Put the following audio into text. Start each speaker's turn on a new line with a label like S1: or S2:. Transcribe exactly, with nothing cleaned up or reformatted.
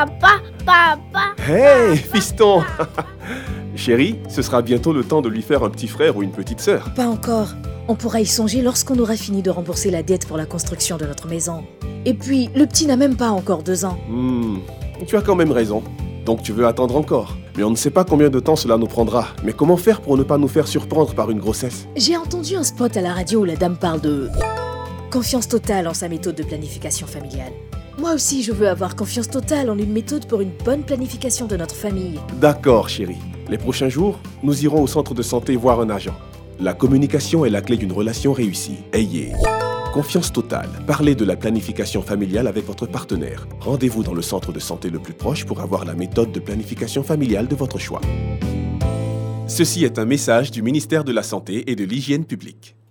S1: Papa, papa.
S2: Hey, fiston. Chérie, ce sera bientôt le temps de lui faire un petit frère ou une petite sœur.
S3: Pas encore. On pourra y songer lorsqu'on aura fini de rembourser la dette pour la construction de notre maison. Et puis, le petit n'a même pas encore deux ans.
S2: Hmm, tu as quand même raison. Donc tu veux attendre encore. Mais on ne sait pas combien de temps cela nous prendra. Mais comment faire pour ne pas nous faire surprendre par une grossesse?
S3: J'ai entendu un spot à la radio où la dame parle de confiance totale en sa méthode de planification familiale. Moi aussi, je veux avoir confiance totale en une méthode pour une bonne planification de notre famille.
S2: D'accord, chérie. Les prochains jours, nous irons au centre de santé voir un agent. La communication est la clé d'une relation réussie. Ayez confiance totale. Parlez de la planification familiale avec votre partenaire. Rendez-vous dans le centre de santé le plus proche pour avoir la méthode de planification familiale de votre choix. Ceci est un message du ministère de la Santé et de l'Hygiène publique.